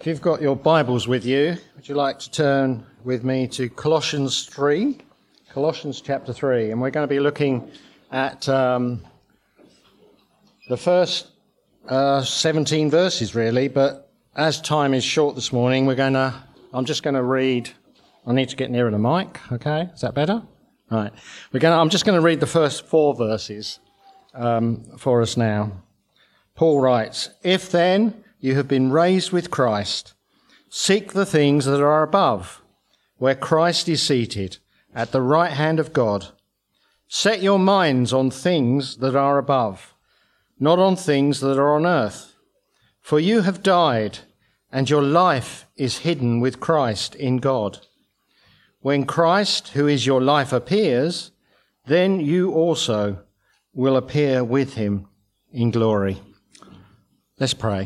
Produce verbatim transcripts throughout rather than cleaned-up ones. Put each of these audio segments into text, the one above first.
If you've got your Bibles with you, would you like to turn with me to Colossians three? Colossians chapter three, and we're going to be looking at um, the first uh, seventeen verses, really, but as time is short this morning, we're going to, I'm just going to read, I need to get nearer the mic, okay? Is that better? Right. We're going to, I'm just going to read the first four verses um, for us now. Paul writes, "If then you have been raised with Christ, seek the things that are above, where Christ is seated at the right hand of God. Set your minds on things that are above, not on things that are on earth. For you have died, and your life is hidden with Christ in God. When Christ, who is your life, appears, then you also will appear with him in glory." Let's pray.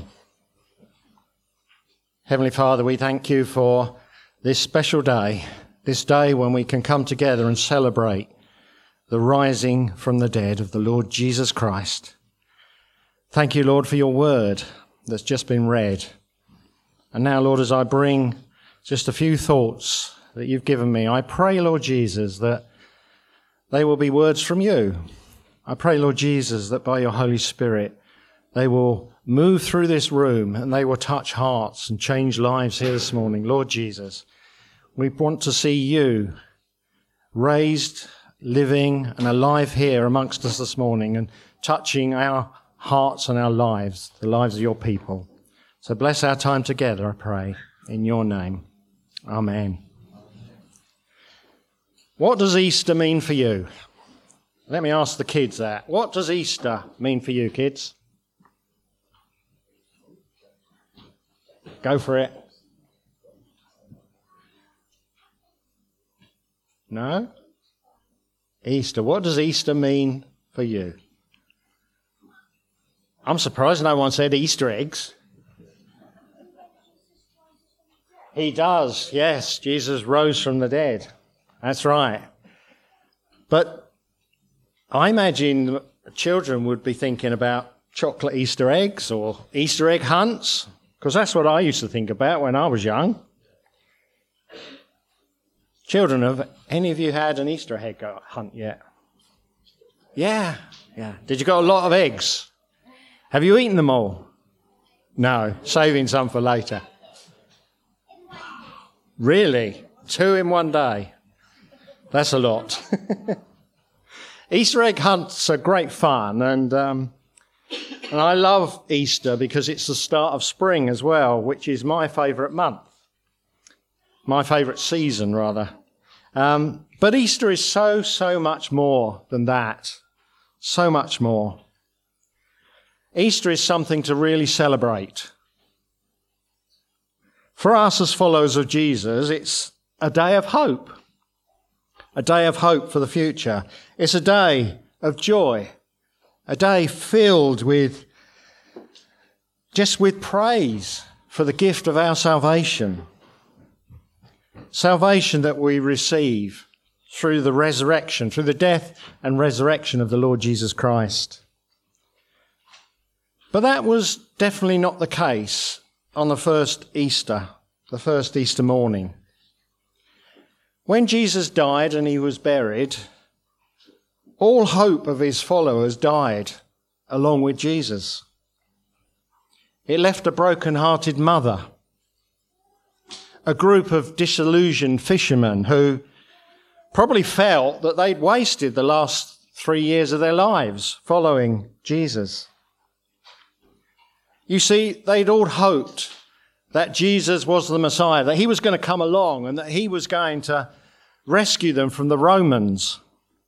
Heavenly Father, we thank you for this special day, this day when we can come together and celebrate the rising from the dead of the Lord Jesus Christ. Thank you, Lord, for your word that's just been read. And now, Lord, as I bring just a few thoughts that you've given me, I pray, Lord Jesus, that they will be words from you. I pray, Lord Jesus, that by your Holy Spirit, they will move through this room and they will touch hearts and change lives here this morning. Lord Jesus, we want to see you raised, living and alive here amongst us this morning and touching our hearts and our lives, the lives of your people. So bless our time together, I pray, in your name. Amen. What does Easter mean for you? Let me ask the kids that. What does Easter mean for you, kids? Go for it. No? Easter. What does Easter mean for you? I'm surprised no one said Easter eggs. He does, yes. Jesus rose from the dead. That's right. But I imagine children would be thinking about chocolate Easter eggs or Easter egg hunts, because that's what I used to think about when I was young. Children, have any of you had an Easter egg hunt yet? Yeah, yeah. Did you got a lot of eggs? Have you eaten them all? No, saving some for later. Really? Two in one day? That's a lot. Easter egg hunts are great fun, and um, and I love Easter because it's the start of spring as well, which is my favourite month. My favourite season, rather. Um, but Easter is so, so much more than that. So much more. Easter is something to really celebrate. For us as followers of Jesus, it's a day of hope. A day of hope for the future. It's a day of joy. A day filled with, just with praise for the gift of our salvation. Salvation that we receive through the resurrection, through the death and resurrection of the Lord Jesus Christ. But that was definitely not the case on the first Easter, the first Easter morning. When Jesus died and he was buried, all hope of his followers died along with Jesus. It left a broken-hearted mother, a group of disillusioned fishermen who probably felt that they'd wasted the last three years of their lives following Jesus. You see, they'd all hoped that Jesus was the Messiah, that he was going to come along and that he was going to rescue them from the Romans.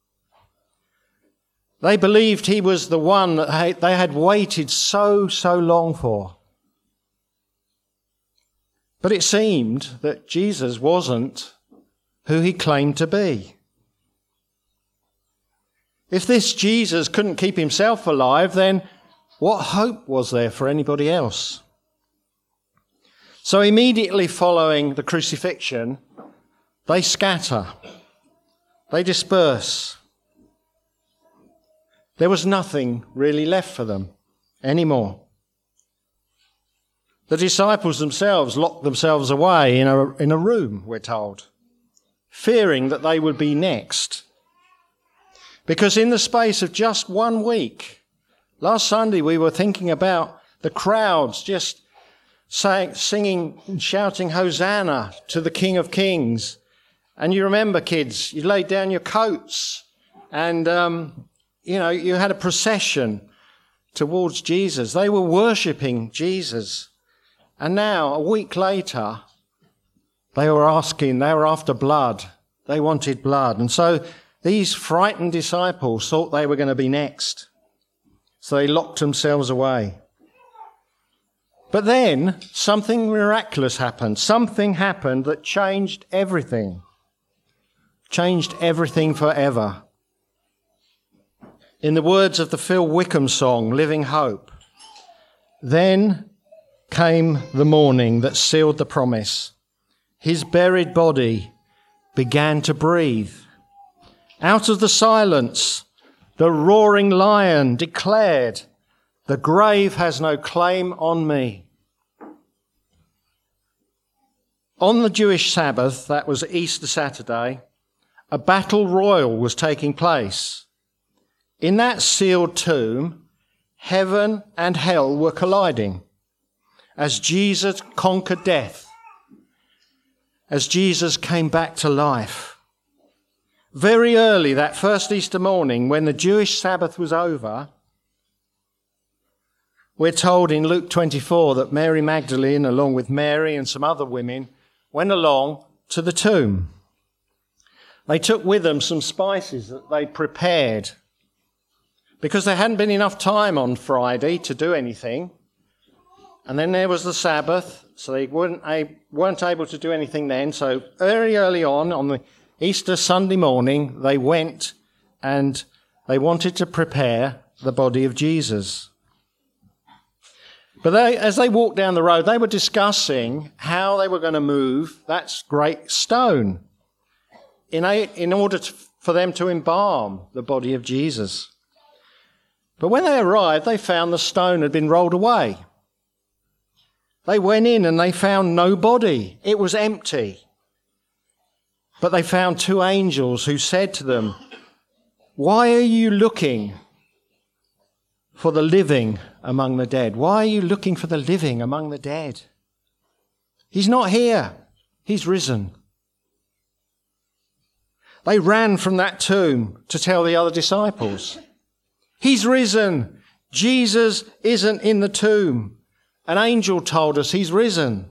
They believed he was the one that they had waited so, so long for. But it seemed that Jesus wasn't who he claimed to be. If this Jesus couldn't keep himself alive, then what hope was there for anybody else? So immediately following the crucifixion, they scatter, they disperse. There was nothing really left for them anymore. The disciples themselves locked themselves away in a, in a room, we're told, fearing that they would be next. Because in the space of just one week, last Sunday we were thinking about the crowds just saying, singing and shouting Hosanna to the King of Kings. And you remember, kids, you laid down your coats and, um, you know, you had a procession towards Jesus. They were worshipping Jesus. And now, a week later, they were asking, they were after blood. They wanted blood. And so these frightened disciples thought they were going to be next. So they locked themselves away. But then something miraculous happened. Something happened that changed everything. Changed everything forever. In the words of the Phil Wickham song, Living Hope, then came the morning that sealed the promise. His buried body began to breathe. Out of the silence, the roaring lion declared, "The grave has no claim on me." On the Jewish Sabbath, that was Easter Saturday, a battle royal was taking place. In that sealed tomb, heaven and hell were colliding as Jesus conquered death, as Jesus came back to life. Very early that first Easter morning, when the Jewish Sabbath was over, we're told in Luke twenty-four that Mary Magdalene, along with Mary and some other women, went along to the tomb. They took with them some spices that they'd prepared because there hadn't been enough time on Friday to do anything. And then there was the Sabbath, so they weren't, a- weren't able to do anything then. So very early on, on the Easter Sunday morning, they went and they wanted to prepare the body of Jesus. But they, as they walked down the road, they were discussing how they were going to move that great stone in, a, in order to, for them to embalm the body of Jesus. But when they arrived, they found the stone had been rolled away. They went in and they found no body. It was empty. But they found two angels who said to them, "Why are you looking for the living among the dead? Why are you looking for the living among the dead? He's not here. He's risen." They ran from that tomb to tell the other disciples, "He's risen. Jesus isn't in the tomb. An angel told us he's risen."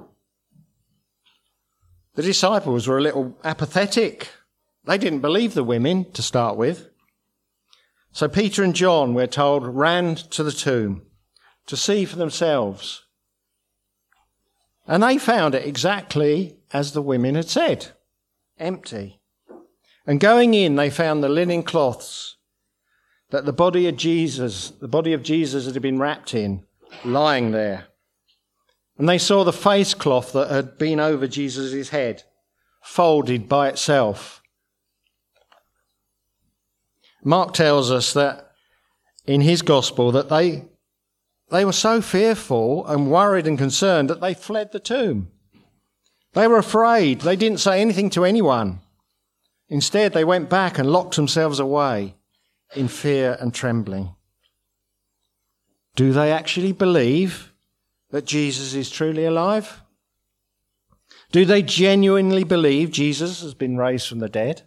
The disciples were a little apathetic. They didn't believe the women to start with. So Peter and John, we're told, ran to the tomb to see for themselves. And they found it exactly as the women had said, empty. And going in, they found the linen cloths that the body of Jesus, the body of Jesus had been wrapped in, lying there. And they saw the face cloth that had been over Jesus' head, folded by itself. Mark tells us that in his gospel that they, they were so fearful and worried and concerned that they fled the tomb. They were afraid. They didn't say anything to anyone. Instead, they went back and locked themselves away in fear and trembling. Do they actually believe that Jesus is truly alive? Do they genuinely believe Jesus has been raised from the dead?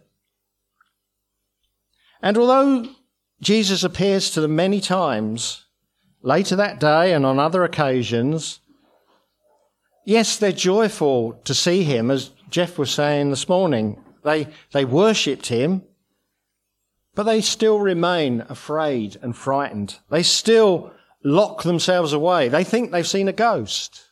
And although Jesus appears to them many times, later that day and on other occasions, yes, they're joyful to see him, as Jeff was saying this morning. They, they worshipped him, but they still remain afraid and frightened. They still lock themselves away. They think they've seen a ghost.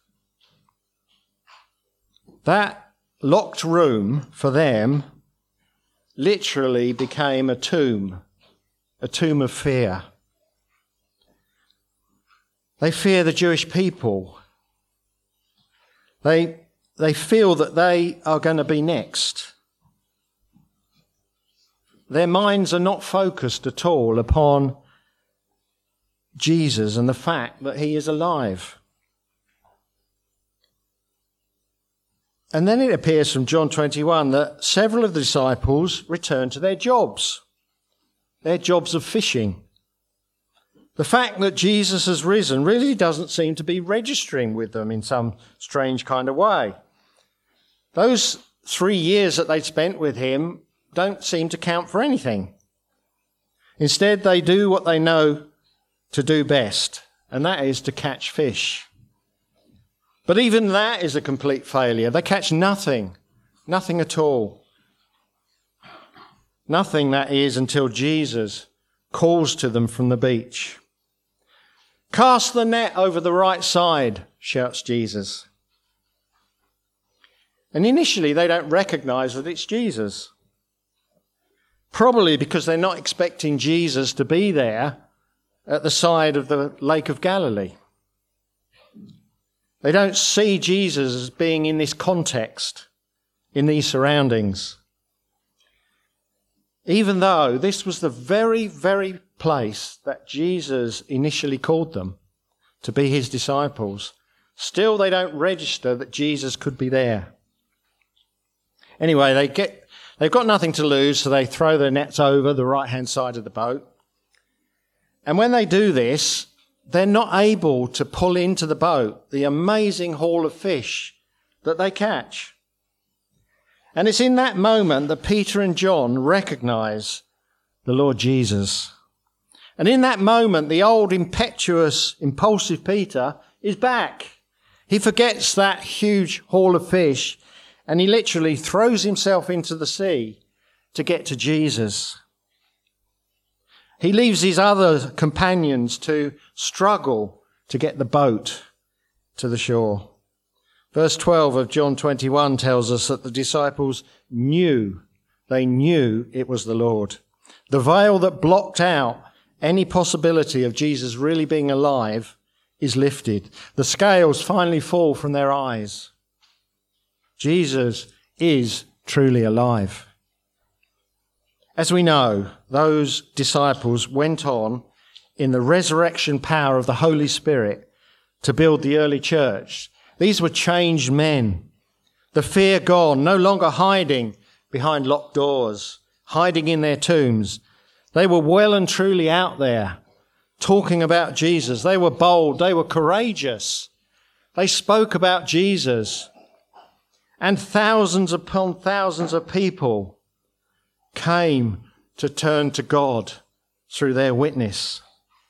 That locked room for them literally became a tomb, a tomb of fear. They fear the Jewish people. They, they feel that they are going to be next. Their minds are not focused at all upon Jesus and the fact that he is alive. And then it appears from John twenty-one that several of the disciples return to their jobs, their jobs of fishing. The fact that Jesus has risen really doesn't seem to be registering with them in some strange kind of way. Those three years that they'd spent with him don't seem to count for anything. Instead, they do what they know to do best, and that is to catch fish. But even that is a complete failure. They catch nothing, nothing at all. Nothing, that is, until Jesus calls to them from the beach. "Cast the net over the right side," shouts Jesus. And initially they don't recognize that it's Jesus. Probably because they're not expecting Jesus to be there at the side of the Lake of Galilee. They don't see Jesus as being in this context, in these surroundings. Even though this was the very, very place that Jesus initially called them to be his disciples, still they don't register that Jesus could be there. Anyway, they get, they've got nothing to lose, so they throw their nets over the right-hand side of the boat. And when they do this, they're not able to pull into the boat the amazing haul of fish that they catch. And it's in that moment that Peter and John recognize the Lord Jesus. And in that moment, the old impetuous, impulsive Peter is back. He forgets that huge haul of fish and he literally throws himself into the sea to get to Jesus. He leaves his other companions to struggle to get the boat to the shore. Verse twelve of John twenty-one tells us that the disciples knew, they knew it was the Lord. The veil that blocked out any possibility of Jesus really being alive is lifted. The scales finally fall from their eyes. Jesus is truly alive. As we know, those disciples went on in the resurrection power of the Holy Spirit to build the early church. These were changed men. The fear gone, no longer hiding behind locked doors, hiding in their tombs. They were well and truly out there talking about Jesus. They were bold. They were courageous. They spoke about Jesus. And thousands upon thousands of people came to turn to God through their witness.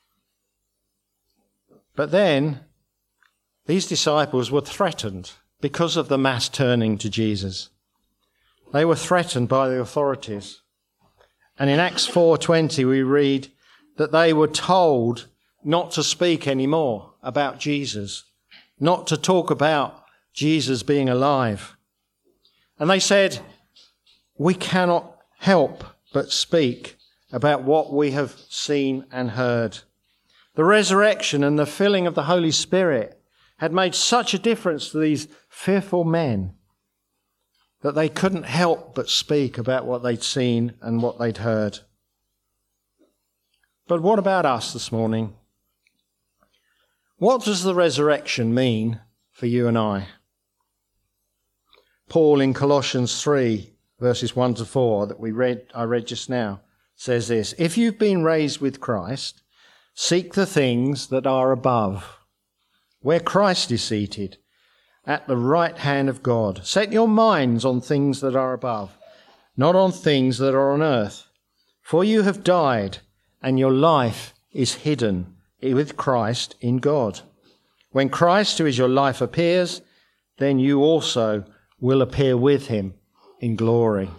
But then these disciples were threatened because of the mass turning to Jesus. They were threatened by the authorities. And in Acts four twenty we read that they were told not to speak anymore about Jesus, not to talk about Jesus being alive. And they said, "We cannot help but speak about what we have seen and heard." The resurrection and the filling of the Holy Spirit had made such a difference to these fearful men that they couldn't help but speak about what they'd seen and what they'd heard. But what about us this morning? What does the resurrection mean for you and I? Paul in Colossians three, verses one to four, that we read, I read just now, says this: "If you've been raised with Christ, seek the things that are above, where Christ is seated, at the right hand of God. Set your minds on things that are above, not on things that are on earth. For you have died, and your life is hidden with Christ in God. When Christ, who is your life, appears, then you also will appear with him in glory."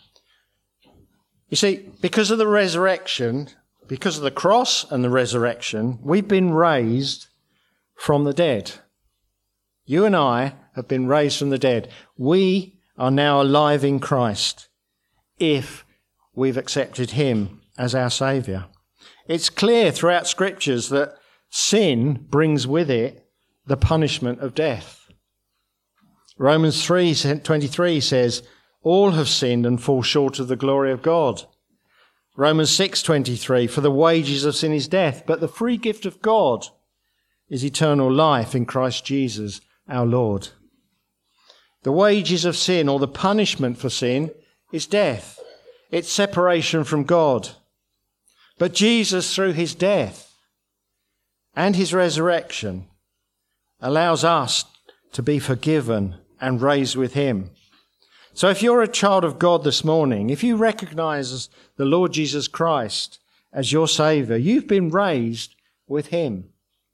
You see, because of the resurrection, because of the cross and the resurrection, we've been raised from the dead. You and I have been raised from the dead. We are now alive in Christ if we've accepted him as our Saviour. It's clear throughout Scriptures that sin brings with it the punishment of death. Romans three twenty-three says, "All have sinned and fall short of the glory of God." Romans six twenty-three, "For the wages of sin is death, but the free gift of God is eternal life in Christ Jesus our Lord." The wages of sin, or the punishment for sin, is death. It's separation from God. But Jesus, through his death and his resurrection, allows us to be forgiven and raised with him. So if you're a child of God this morning, if you recognize the Lord Jesus Christ as your Saviour, you've been raised with him.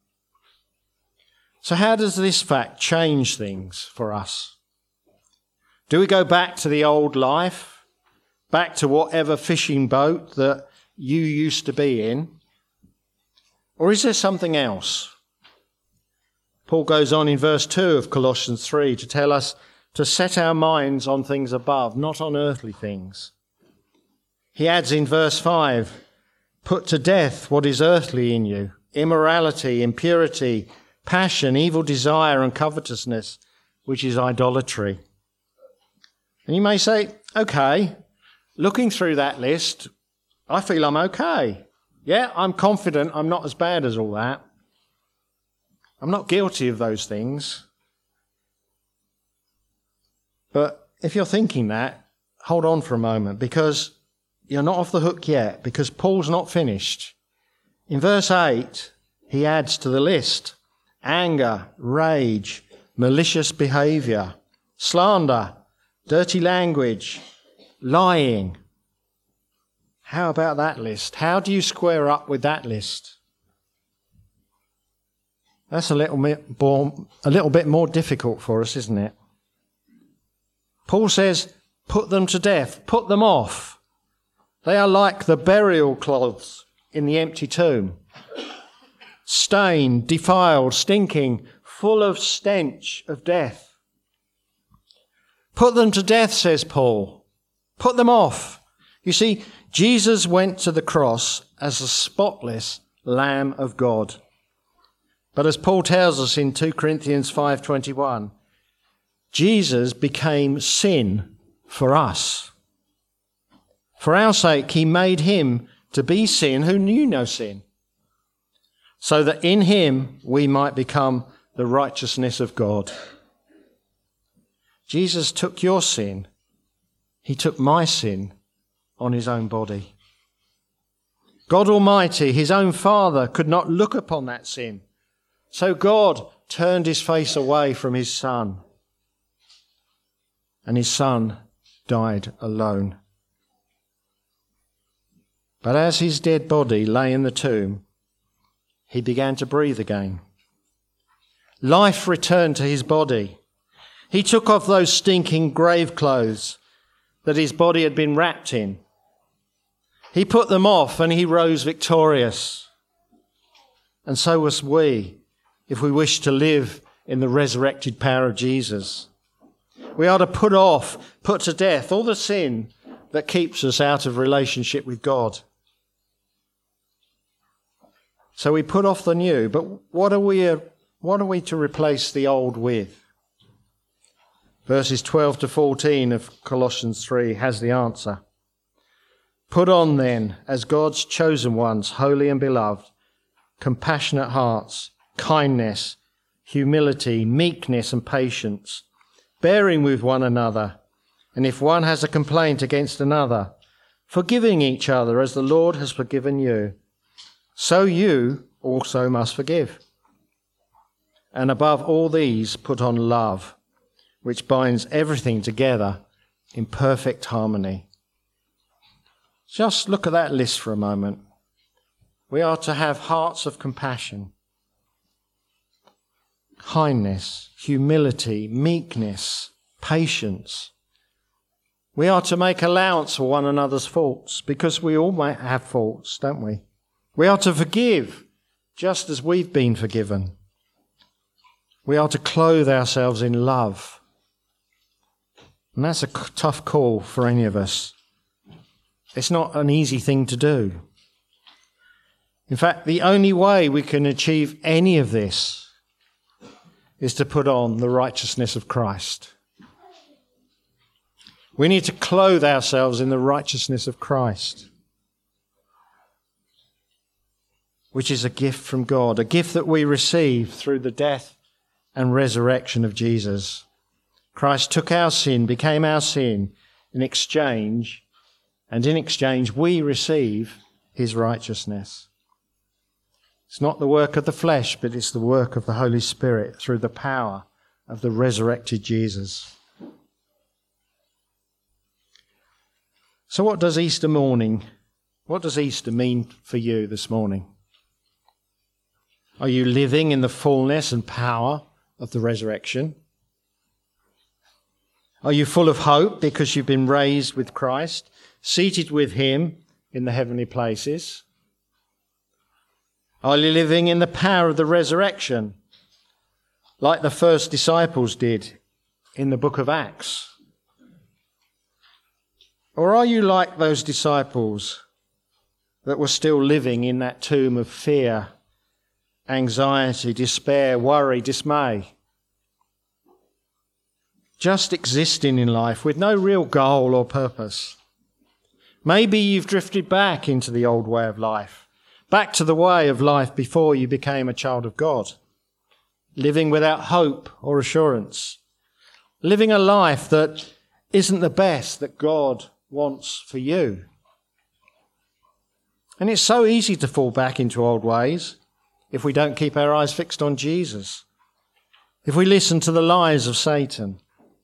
So how does this fact change things for us? Do we go back to the old life, back to whatever fishing boat that you used to be in? Or is there something else? Paul goes on in verse two of Colossians three to tell us to set our minds on things above, not on earthly things. He adds in verse five, put to death what is earthly in you, immorality, impurity, passion, evil desire, and covetousness, which is idolatry. And you may say, okay, looking through that list, I feel I'm okay. Yeah, I'm confident I'm not as bad as all that. I'm not guilty of those things. But if you're thinking that, hold on for a moment, because you're not off the hook yet, because Paul's not finished. In verse eight, he adds to the list anger, rage, malicious behaviour, slander, dirty language, lying. How about that list? How do you square up with that list? That's a little bit more, a little bit more difficult for us, isn't it? Paul says, put them to death, put them off. They are like the burial cloths in the empty tomb. Stained, defiled, stinking, full of stench of death. Put them to death, says Paul. Put them off. You see, Jesus went to the cross as a spotless Lamb of God. But as Paul tells us in two Corinthians five twenty-one, Jesus became sin for us. For our sake, he made him to be sin who knew no sin, so that in him we might become the righteousness of God. Jesus took your sin. He took my sin on his own body. God Almighty, his own Father, could not look upon that sin. So God turned his face away from his Son. And his Son died alone. But as his dead body lay in the tomb, he began to breathe again. Life returned to his body. He took off those stinking grave clothes that his body had been wrapped in. He put them off and he rose victorious. And so was we, if we wish to live in the resurrected power of Jesus. We are to put off, put to death all the sin that keeps us out of relationship with God. So we put off the new, but what are we, what are we to replace the old with? Verses twelve to fourteen of Colossians three has the answer. Put on then, as God's chosen ones, holy and beloved, compassionate hearts, kindness, humility, meekness and patience, bearing with one another, and if one has a complaint against another, forgiving each other as the Lord has forgiven you, so you also must forgive. And above all these, put on love, which binds everything together in perfect harmony. Just look at that list for a moment. We are to have hearts of compassion, kindness, humility, meekness, patience. We are to make allowance for one another's faults, because we all might have faults, don't we? We are to forgive, just as we've been forgiven. We are to clothe ourselves in love. And that's a tough call for any of us. It's not an easy thing to do. In fact, the only way we can achieve any of this is to put on the righteousness of Christ. We need to clothe ourselves in the righteousness of Christ, which is a gift from God, a gift that we receive through the death and resurrection of Jesus. Christ took our sin, became our sin in exchange, and in exchange we receive his righteousness. It's not the work of the flesh, but it's the work of the Holy Spirit through the power of the resurrected Jesus. So what does Easter morning, what does Easter mean for you this morning? Are you living in the fullness and power of the resurrection? Are you full of hope because you've been raised with Christ, seated with him in the heavenly places? Are you living in the power of the resurrection, like the first disciples did in the book of Acts? Or are you like those disciples that were still living in that tomb of fear, anxiety, despair, worry, dismay? Just existing in life with no real goal or purpose. Maybe you've drifted back into the old way of life. Back to the way of life before you became a child of God, living without hope or assurance, living a life that isn't the best that God wants for you. And it's so easy to fall back into old ways if we don't keep our eyes fixed on Jesus, if we listen to the lies of Satan.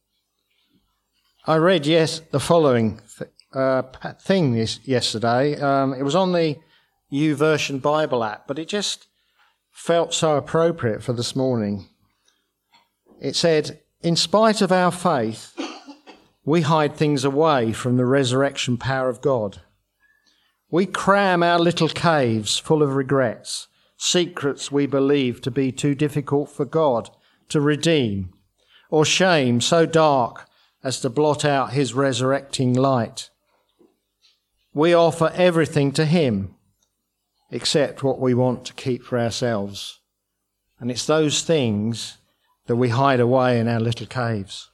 I read yes the following uh, thing this, yesterday. Um, it was on the YouVersion Bible app, but it just felt so appropriate for this morning. It said, in spite of our faith, we hide things away from the resurrection power of God. We cram our little caves full of regrets, secrets we believe to be too difficult for God to redeem, or shame so dark as to blot out his resurrecting light. We offer everything to him, except what we want to keep for ourselves. And it's those things that we hide away in our little caves.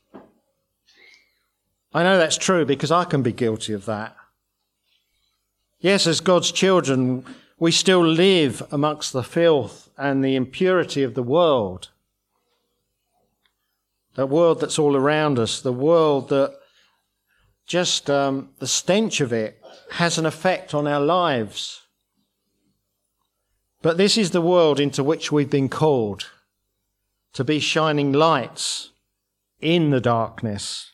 I know that's true because I can be guilty of that. Yes, as God's children, we still live amongst the filth and the impurity of the world. The world that's all around us, the world that just um, the stench of it has an effect on our lives. But this is the world into which we've been called, to be shining lights in the darkness.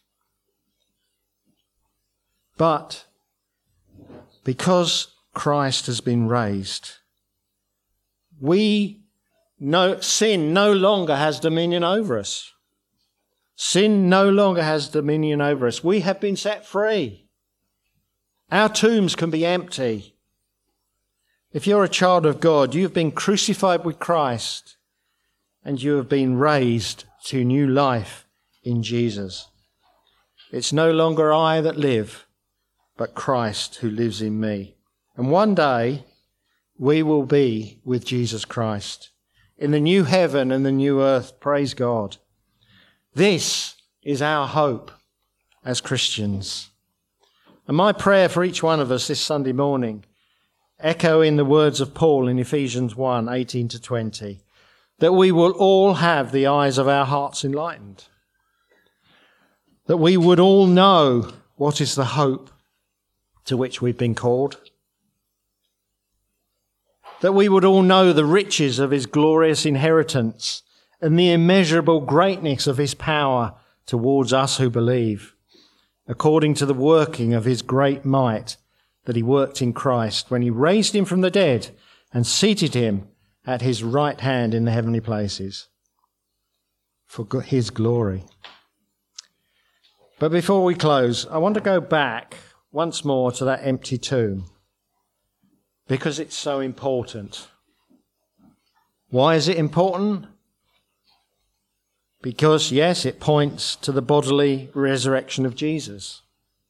But because Christ has been raised, we know sin no longer has dominion over us. Sin no longer has dominion over us. We have been set free. Our tombs can be empty. If you're a child of God, you've been crucified with Christ and you have been raised to new life in Jesus. It's no longer I that live, but Christ who lives in me. And one day we will be with Jesus Christ in the new heaven and the new earth. Praise God. This is our hope as Christians. And my prayer for each one of us this Sunday morning, echoing the words of Paul in Ephesians one, eighteen to twenty, that we will all have the eyes of our hearts enlightened, that we would all know what is the hope to which we've been called, that we would all know the riches of his glorious inheritance and the immeasurable greatness of his power towards us who believe, according to the working of his great might that he worked in Christ when he raised him from the dead and seated him at his right hand in the heavenly places for his glory. But before we close, I want to go back once more to that empty tomb because it's so important. Why is it important? Because, yes, it points to the bodily resurrection of Jesus.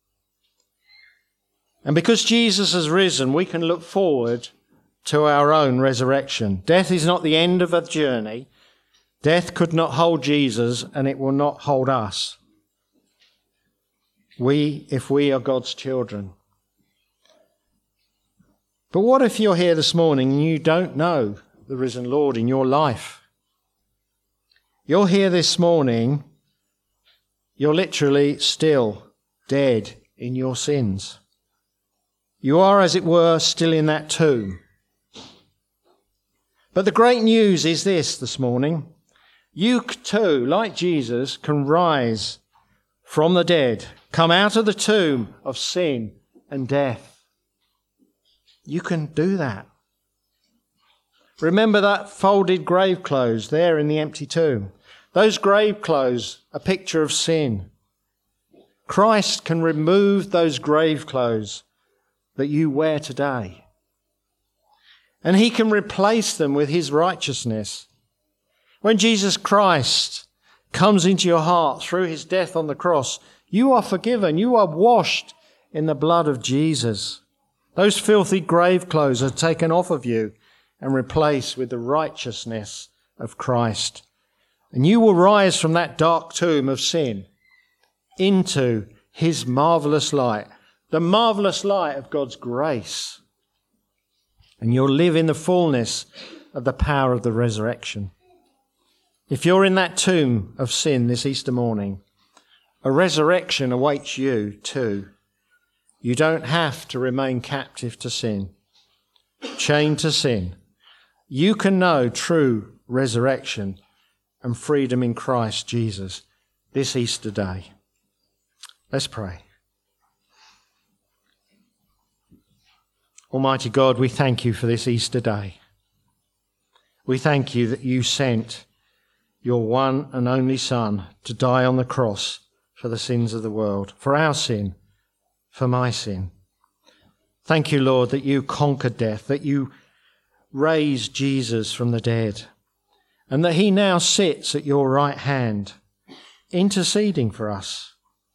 And because Jesus has risen, we can look forward to our own resurrection. Death is not the end of a journey. Death could not hold Jesus, and it will not hold us. We, if we are God's children. But what if you're here this morning and you don't know the risen Lord in your life? You're here this morning You're literally still dead in your sins. You are, as it were, still in that tomb. But the great news is this this morning. You too, like Jesus, can rise from the dead, come out of the tomb of sin and death. You can do that. Remember that folded grave clothes there in the empty tomb. Those grave clothes, a picture of sin. Christ can remove those grave clothes that you wear today. And he can replace them with his righteousness. When Jesus Christ comes into your heart through his death on the cross, you are forgiven. You are washed in the blood of Jesus. Those filthy grave clothes are taken off of you and replaced with the righteousness of Christ. And you will rise from that dark tomb of sin into his marvellous light, the marvellous light of God's grace. And you'll live in the fullness of the power of the resurrection. If you're in that tomb of sin this Easter morning, a resurrection awaits you too. You don't have to remain captive to sin, chained to sin. You can know true resurrection and freedom in Christ Jesus this Easter day. Let's pray. Almighty God, we thank you for this Easter day. We thank you that you sent your one and only Son to die on the cross for the sins of the world, for our sin, for my sin. Thank you, Lord, that you conquered death, that you raised Jesus from the dead, and that he now sits at your right hand, interceding for us.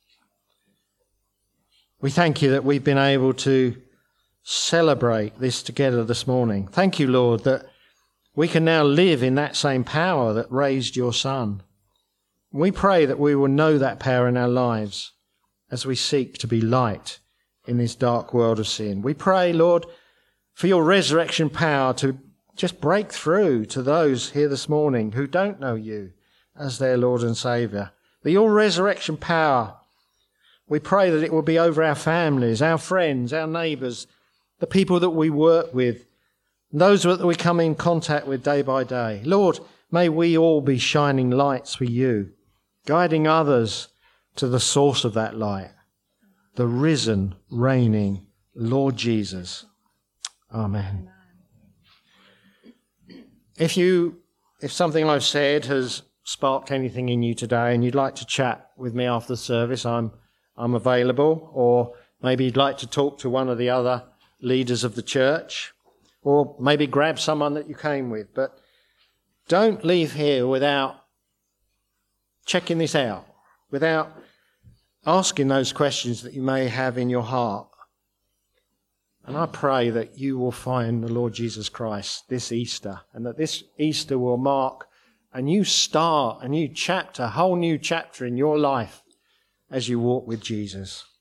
We thank you that we've been able to celebrate this together this morning. Thank you, Lord, that we can now live in that same power that raised your Son. We pray that we will know that power in our lives as we seek to be light in this dark world of sin. We pray, Lord, for your resurrection power to just break through to those here this morning who don't know you as their Lord and Saviour. That your resurrection power, we pray that it will be over our families, our friends, our neighbours, the people that we work with, those that we come in contact with day by day. Lord, may we all be shining lights for you, guiding others to the source of that light, the risen, reigning Lord Jesus. Amen. If you, if something I've said has sparked anything in you today and you'd like to chat with me after the service, I'm, I'm available. Or maybe you'd like to talk to one of the other leaders of the church, or maybe grab someone that you came with. But don't leave here without checking this out, without asking those questions that you may have in your heart. And I pray that you will find the Lord Jesus Christ this Easter, and that this Easter will mark a new start, a new chapter, a whole new chapter in your life as you walk with Jesus.